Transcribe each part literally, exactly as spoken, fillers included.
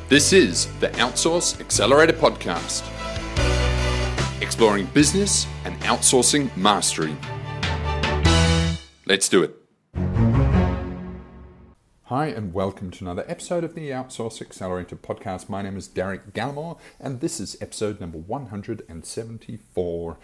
This is the Outsource Accelerator Podcast, exploring business and outsourcing mastery. Let's do it. Hi and welcome to another episode of the Outsource Accelerator Podcast. My name is Derek Gallimore and this is episode number one hundred seventy-four.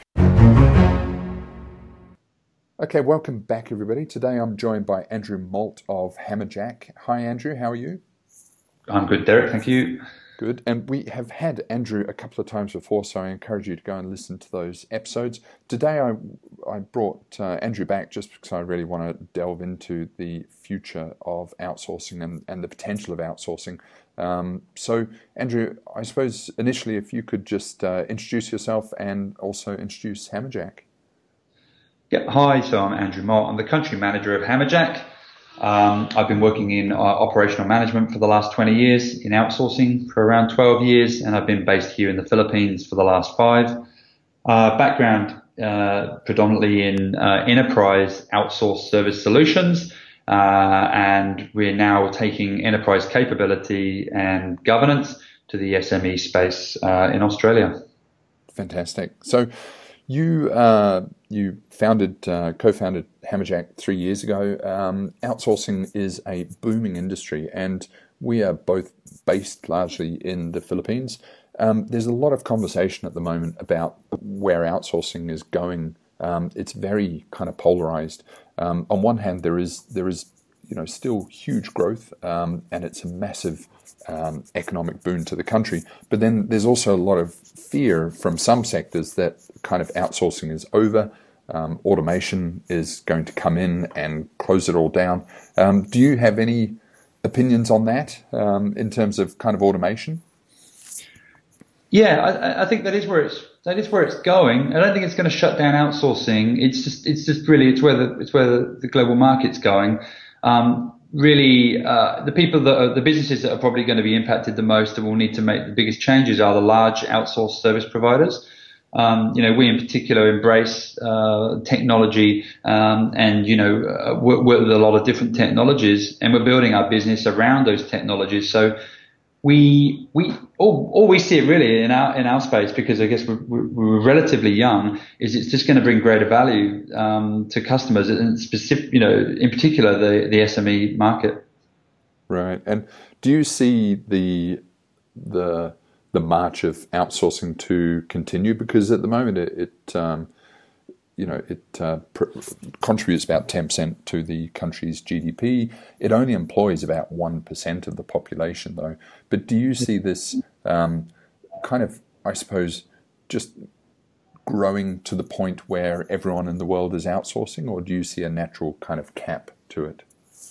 Okay, welcome back everybody. Today I'm joined by Andrew Malt of Hammerjack. Hi Andrew, how are you? I'm good, Derek. Thank you. Good. And we have had Andrew a couple of times before, so I encourage you to go and listen to those episodes. Today I I brought uh, Andrew back just because I really want to delve into the future of outsourcing and, and the potential of outsourcing. Um, so, Andrew, I suppose initially if you could just uh, introduce yourself and also introduce Hammerjack. Yeah. Hi, so I'm Andrew Malt. I'm the country manager of Hammerjack. Um, I've been working in uh, operational management for the last twenty years, in outsourcing for around twelve years, and I've been based here in the Philippines for the last five. Uh, background uh, predominantly in uh, enterprise outsourced service solutions, uh, and we're now taking enterprise capability and governance to the S M E space uh, in Australia. Fantastic. So you uh, you founded, uh, co-founded Hammerjack three years ago. Um, outsourcing is a booming industry, and we are both based largely in the Philippines. Um, there's a lot of conversation at the moment about where outsourcing is going. Um, it's very kind of polarized. Um, on one hand, there is there is you know still huge growth, um, and it's a massive um, economic boon to the country. But then there's also a lot of fear from some sectors that kind of outsourcing is over. Um, automation is going to come in and close it all down. Um, do you have any opinions on that um, in terms of kind of automation? Yeah, I, I think that is where it's that is where it's going. I don't think it's going to shut down outsourcing. It's just it's just really it's where the it's where the, the global market's going. Um, really, uh, the people that are, the businesses that are probably going to be impacted the most and will need to make the biggest changes are the large outsourced service providers. Um, you know, we in particular embrace uh, technology um, and, you know, uh, work, work with a lot of different technologies, and we're building our business around those technologies. So we we all, all we see it really in our in our space, because I guess we're, we're relatively young, is it's just going to bring greater value um, to customers, and specific, you know, in particular the the S M E market. Right. And do you see the the the march of outsourcing to continue? Because at the moment it, it um, you know, it uh, pr- contributes about ten percent to the country's G D P. It only employs about one percent of the population though. But do you see this um, kind of, I suppose, just growing to the point where everyone in the world is outsourcing, or do you see a natural kind of cap to it?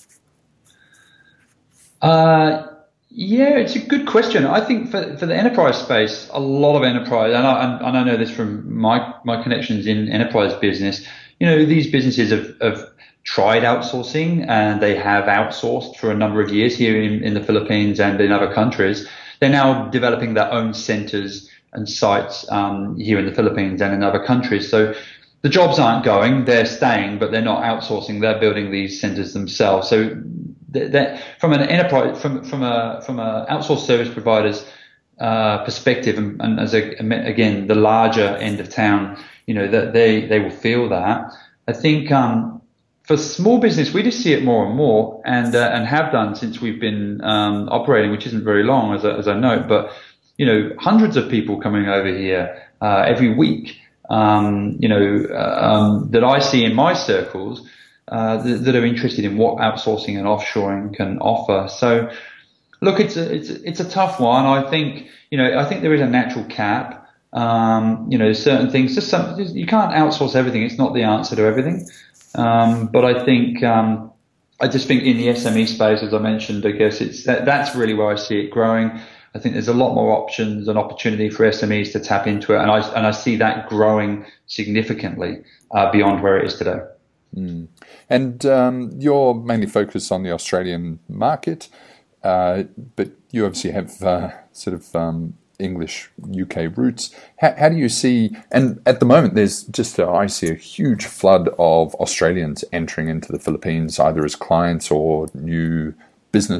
Uh Yeah, it's a good question. I think for for the enterprise space, a lot of enterprise, and I, and I know this from my, my connections in enterprise business, you know, these businesses have, have tried outsourcing and they have outsourced for a number of years here in, in the Philippines and in other countries. They're now developing their own centers and sites um, here in the Philippines and in other countries. So the jobs aren't going, they're staying, but they're not outsourcing. They're building these centers themselves. So that, that from an enterprise, from from a from a outsourced service provider's uh, perspective, and, and as a, again the larger end of town, you know that they they will feel that. I think um, for small business, we just see it more and more, and uh, and have done since we've been um, operating, which isn't very long, as I, as I note, but you know hundreds of people coming over here uh, every week. Um, you know, uh, um, that I see in my circles, uh, that, that are interested in what outsourcing and offshoring can offer. So look, it's a, it's, a, it's a tough one. I think, you know, I think there is a natural cap. Um, you know, certain things, just some, you can't outsource everything. It's not the answer to everything. Um, but I think, um, I just think in the S M E space, as I mentioned, I guess it's, that, that's really where I see it growing. I think there's a lot more options and opportunity for S M Es to tap into it, and I and I see that growing significantly uh, beyond where it is today. Mm. And um, you're mainly focused on the Australian market, uh, but you obviously have uh, sort of um, English U K roots. How, how do you see? And at the moment, there's just a, I see a huge flood of Australians entering into the Philippines, either as clients or new business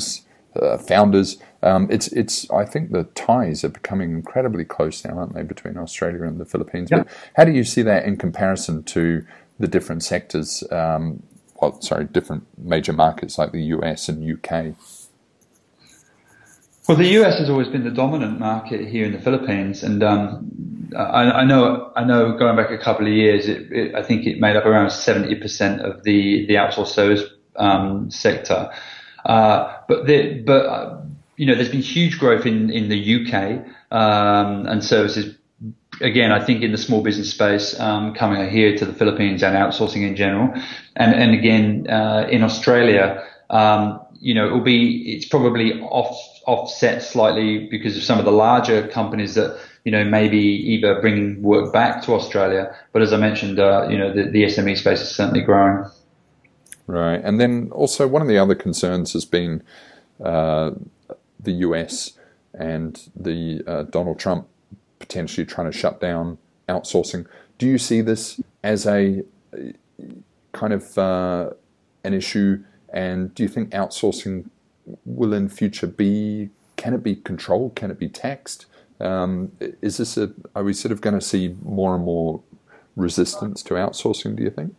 uh, founders. Um, it's it's. I think the ties are becoming incredibly close now, aren't they, between Australia and the Philippines? Yeah. But how do you see that in comparison to the different sectors? Um, well, sorry, different major markets like the U S and U K. Well, the U S has always been the dominant market here in the Philippines, and um, I, I know, I know, going back a couple of years, it, it, I think it made up around seventy percent of the the outsourced service um, sector. Uh, but the, but uh, you know, there's been huge growth in in the U K um, and services. Again, I think in the small business space, um, coming here to the Philippines and outsourcing in general, and and again uh, in Australia, um, you know, it will be it's probably off. offset slightly because of some of the larger companies that, you know, maybe either bringing work back to Australia. But as I mentioned, uh, you know, the, the S M E space is certainly growing. Right. And then also one of the other concerns has been uh, the U S and the uh, Donald Trump potentially trying to shut down outsourcing. Do you see this as a kind of uh, an issue? And do you think outsourcing will in future be, can it be controlled? Can it be taxed? Um, is this a, are we sort of going to see more and more resistance to outsourcing, do you think?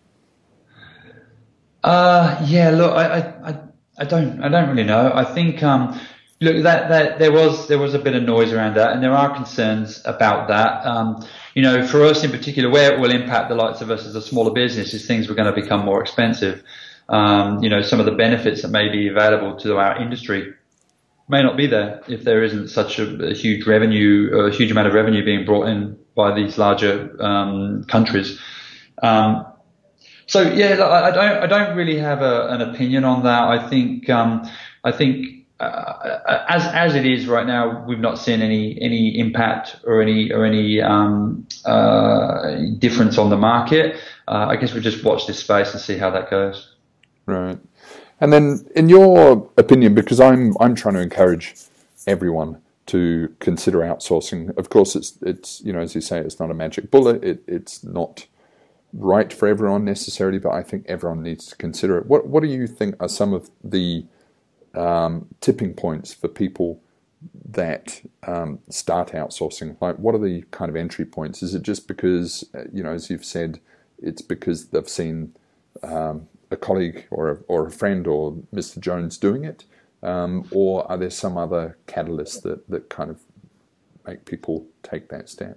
Uh, yeah, look, I, I, I don't, I don't really know. I think, um, look, that, that there was, there was a bit of noise around that, and there are concerns about that. Um, you know, for us in particular, where it will impact the likes of us as a smaller business is things were going to become more expensive. Um, you know, some of the benefits that may be available to our industry may not be there if there isn't such a, a huge revenue, a huge amount of revenue being brought in by these larger um, countries. Um, so yeah, I, I don't, I don't really have a, an opinion on that. I think, um, I think uh, as as it is right now, we've not seen any any impact or any or any um, uh, difference on the market. Uh, I guess we just watch this space and see how that goes. Right. And then in your opinion, because I'm I'm trying to encourage everyone to consider outsourcing. Of course, it's it's you know, as you say, it's not a magic bullet. It it's not right for everyone necessarily, but I think everyone needs to consider it. What what do you think are some of the um, tipping points for people that um, start outsourcing? Like, what are the kind of entry points? Is it just because, you know, as you've said, it's because they've seen um, a colleague or a, or a friend or Mister Jones doing it, um, or are there some other catalysts that, that kind of make people take that step?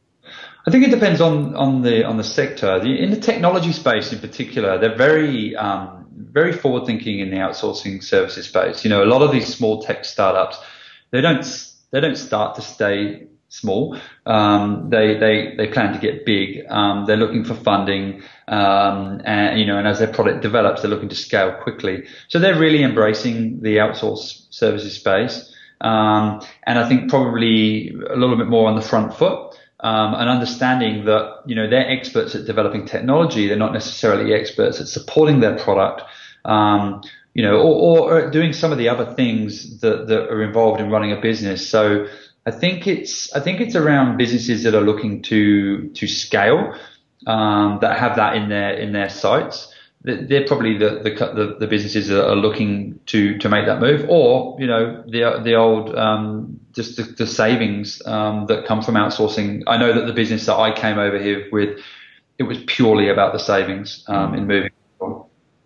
I think it depends on, on the on the sector. The, in the technology space in particular, they're very um, very forward thinking in the outsourcing services space. You know, a lot of these small tech startups, they don't they don't start to stay small. Um, they they they plan to get big. Um, they're looking for funding, um, and you know, and as their product develops, they're looking to scale quickly. So they're really embracing the outsource services space, um, and I think probably a little bit more on the front foot. Um, and understanding that, you know, they're experts at developing technology. They're not necessarily experts at supporting their product, um, you know, or, or doing some of the other things that, that are involved in running a business. So I think it's, I think it's around businesses that are looking to, to scale, um, that have that in their, in their sights. They're probably the, the, the businesses that are looking to, to make that move, or, you know, the, the old, um, just the, the savings, um, that come from outsourcing. I know that the business that I came over here with, it was purely about the savings, um, in moving on.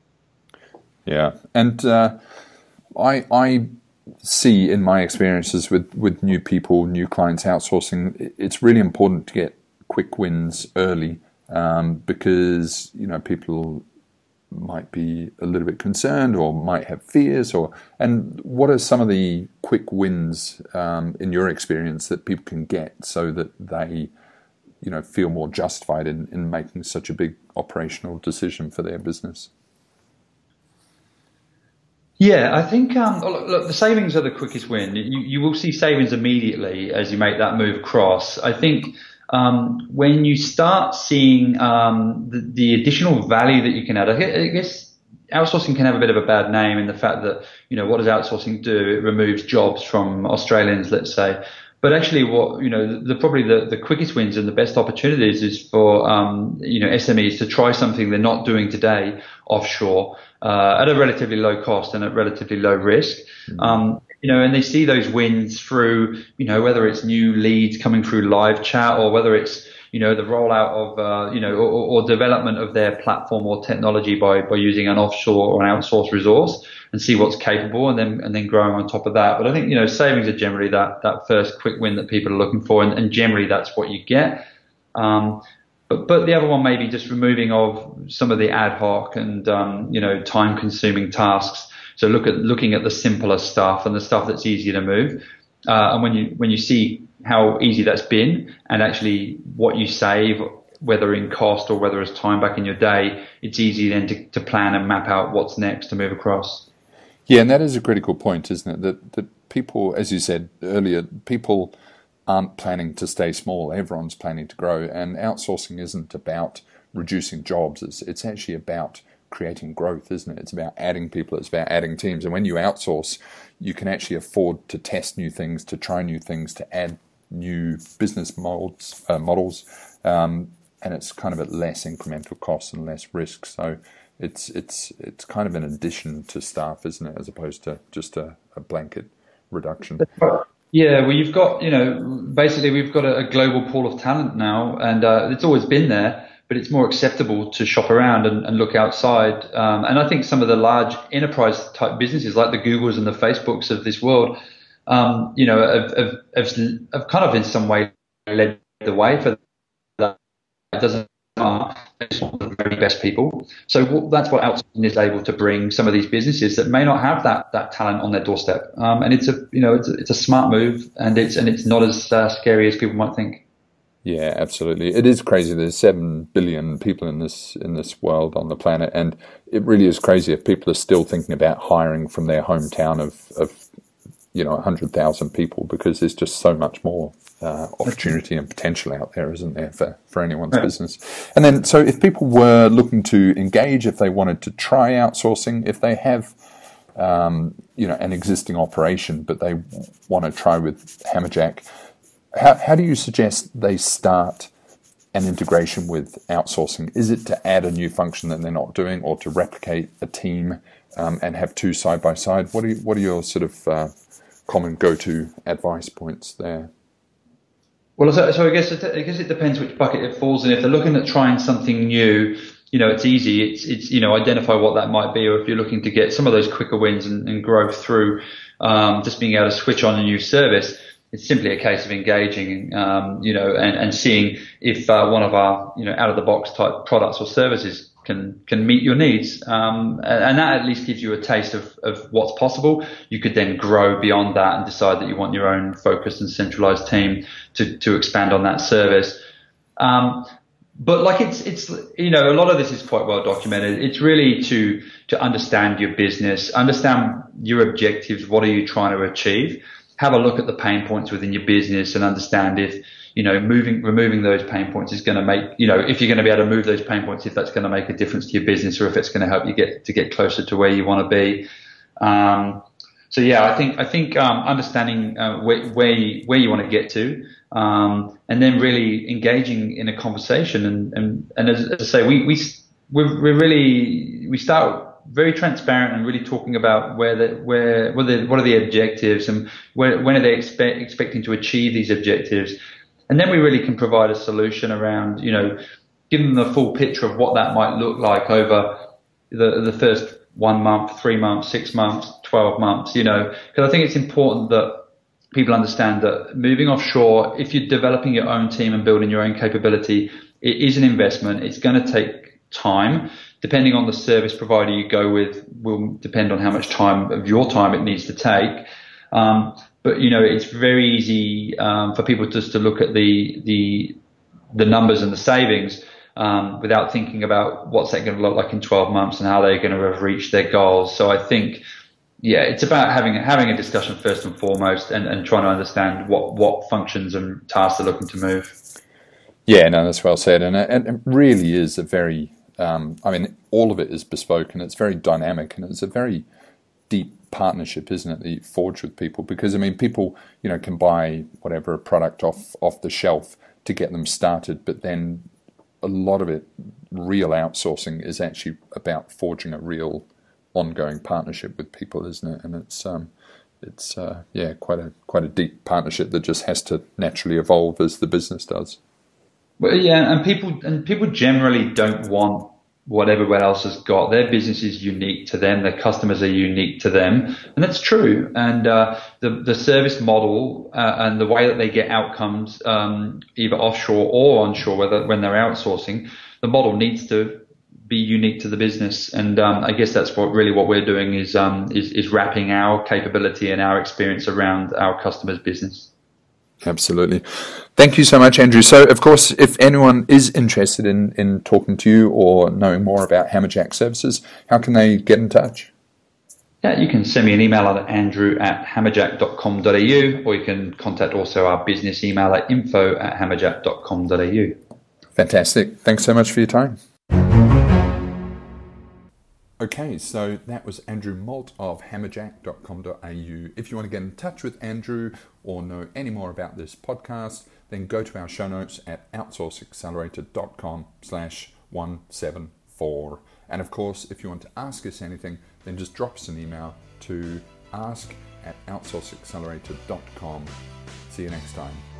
Yeah. And, uh, I, I see in my experiences with, with new people, new clients outsourcing, it's really important to get quick wins early, um, because, you know, people might be a little bit concerned or might have fears, or and what are some of the quick wins um, in your experience that people can get so that they, you know, feel more justified in, in making such a big operational decision for their business? Yeah, I think um, look, look, the savings are the quickest win. You, you will see savings immediately as you make that move across. I think Um, when you start seeing um, the, the additional value that you can add, I guess outsourcing can have a bit of a bad name in the fact that, you know, what does outsourcing do? It removes jobs from Australians, let's say. But actually, what you know, the, the probably the, the quickest wins and the best opportunities is for um, you know S M Es to try something they're not doing today offshore uh, at a relatively low cost and at relatively low risk. Mm-hmm. Um, you know, and they see those wins through you know whether it's new leads coming through live chat or whether it's you know the rollout of uh, you know or, or development of their platform or technology by by using an offshore or an outsourced resource, and see what's capable, and then and then growing on top of that. But I think you know savings are generally that that first quick win that people are looking for, and, and generally that's what you get. Um, but but the other one may be just removing of some of the ad hoc and um, you know time consuming tasks. So look at looking at the simpler stuff and the stuff that's easier to move. Uh, and when you when you see how easy that's been, and actually what you save, whether in cost or whether it's time back in your day, it's easy then to, to plan and map out what's next to move across. Yeah, and that is a critical point, isn't it? That that people, as you said earlier, people aren't planning to stay small. Everyone's planning to grow, and outsourcing isn't about reducing jobs. It's it's actually about creating growth, isn't it? It's about adding people. It's about adding teams. And when you outsource, you can actually afford to test new things, to try new things, to add new business models, uh, models, um, and it's kind of at less incremental costs and less risk. So it's it's it's kind of an addition to staff, isn't it, as opposed to just a, a blanket reduction. Yeah, well, you've got, you know, basically we've got a, a global pool of talent now, and uh, it's always been there, but it's more acceptable to shop around and, and look outside. Um, and I think some of the large enterprise type businesses like the Googles and the Facebooks of this world, um, you know, have, have, have, have kind of in some way led the way for that. It doesn't matter. They just want the very best people. So that's what outsourcing is able to bring some of these businesses that may not have that that talent on their doorstep. Um, and it's a you know it's a, it's a smart move, and it's and it's not as uh, scary as people might think. Yeah, absolutely. It is crazy. There's seven billion people in this in this world on the planet, and it really is crazy if people are still thinking about hiring from their hometown of, of you know, one hundred thousand people, because there's just so much more uh, opportunity and potential out there, isn't there, for, for anyone's right. business. And then, so if people were looking to engage, if they wanted to try outsourcing, if they have um, you know, an existing operation, but they want to try with Hammerjack, How, how do you suggest they start an integration with outsourcing? Is it to add a new function that they're not doing, or to replicate a team um, and have two side by side? What are you, what are your sort of uh, common go-to advice points there? Well, so, so I guess it, I guess it depends which bucket it falls in. If they're looking at trying something new, you know, it's easy. It's it's you know, identify what that might be, or if you're looking to get some of those quicker wins and, and growth through um, just being able to switch on a new service. It's simply a case of engaging, um, you know, and, and seeing if uh, one of our, you know, out of the box type products or services can can meet your needs, um, and, and that at least gives you a taste of, of what's possible. You could then grow beyond that and decide that you want your own focused and centralized team to to expand on that service. Um, but like it's it's you know, a lot of this is quite well documented. It's really to to understand your business, understand your objectives. What are you trying to achieve? Have a look at the pain points within your business and understand if, you know, moving, removing those pain points is going to make, you know, if you're going to be able to move those pain points, if that's going to make a difference to your business, or if it's going to help you get to get closer to where you want to be. Um, so yeah, I think, I think, um, understanding, uh, where, where you, where you want to get to, um, and then really engaging in a conversation. And, and, and as, as I say, we, we, we're, we're really, we start very transparent and really talking about where the where what are the, what are the objectives, and where, when are they expect, expecting to achieve these objectives, and then we really can provide a solution around, you know, give them the full picture of what that might look like over the the first one month, three months, six months, twelve months, you know, because I think it's important that people understand that moving offshore, if you're developing your own team and building your own capability, it is an investment. It's going to take time. Depending on the service provider you go with will depend on how much time of your time it needs to take. Um, but, you know, it's very easy um, for people just to look at the the the numbers and the savings um, without thinking about what's that going to look like in twelve months and how they're going to have reached their goals. So I think, yeah, it's about having having a discussion first and foremost, and, and trying to understand what, what functions and tasks they're looking to move. Yeah, no, that's well said. And it, it really is a very... Um, I mean, all of it is bespoke, and it's very dynamic, and it's a very deep partnership, isn't it, that you forge with people? Because I mean, people, you know, can buy whatever a product off off the shelf to get them started, but then a lot of it, real outsourcing, is actually about forging a real ongoing partnership with people, isn't it? And it's um, it's uh, yeah, quite a quite a deep partnership that just has to naturally evolve as the business does. Well, yeah, and people and people generally don't want what everyone else has got. Their business is unique to them. Their customers are unique to them, and that's true. And uh, the the service model uh, and the way that they get outcomes, um, either offshore or onshore, whether when they're outsourcing, the model needs to be unique to the business. And um, I guess that's what really what we're doing is um, is is wrapping our capability and our experience around our customers' business. Absolutely. Thank you so much, Andrew. So, of course, if anyone is interested in, in talking to you or knowing more about Hammerjack services, how can they get in touch? Yeah, you can send me an email at andrew at hammerjack dot com dot a u, or you can contact also our business email at info at hammerjack dot com dot a u. Fantastic. Thanks so much for your time. Okay, so that was Andrew Malt of hammerjack dot com dot a u. If you want to get in touch with Andrew or know any more about this podcast, then go to our show notes at outsourceaccelerator.com slash 174. And of course, if you want to ask us anything, then just drop us an email to ask at outsourceaccelerator dot com. See you next time.